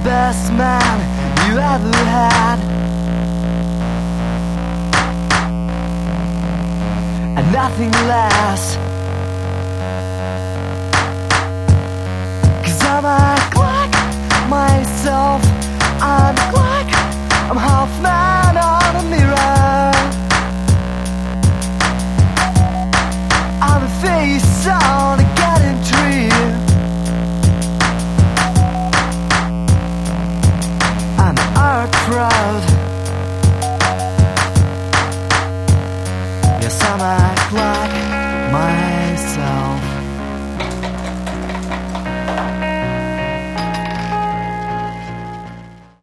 best man you ever had, and nothing less. 'Cause all my